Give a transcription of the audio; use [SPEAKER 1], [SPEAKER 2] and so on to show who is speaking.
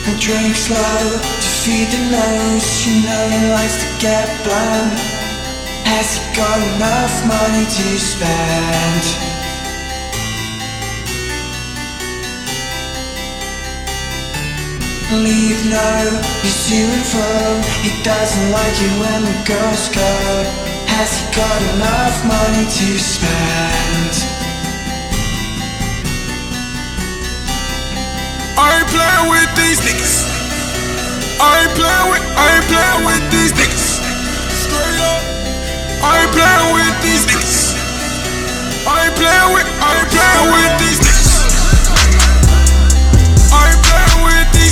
[SPEAKER 1] and drink slow to feed the nose. You know he likes to get blown. Has he got enough money to spend? Leave no, he's to and fro. He doesn't like it when the girls go. Has he got enough money to spend?
[SPEAKER 2] I ain't playing with these